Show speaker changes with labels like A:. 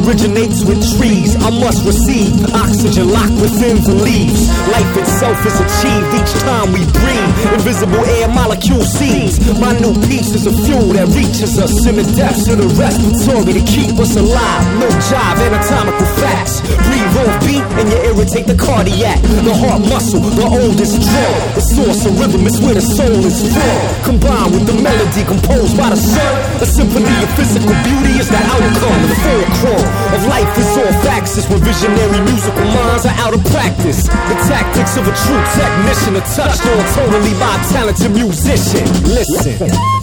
A: originates with trees. I must receive oxygen locked within the leaves. Life itself is achieved each time we breathe. Invisible air molecule seeds. My new piece is a fuel that reaches us in the depths of the respiratory to keep us alive. No jive, anatomical facts. Breathe on beat and you irritate the cardiac. The heart muscle, the oldest draw. The source of rhythm is where the soul is from. Combined with the melody composed by the sun. A symphony of physical beauty is the outcome. The fulcrum of life is all facts. It's when visionary musical minds are out of practice. The tactics of a true technician are touched on totally by a talented musician. Listen.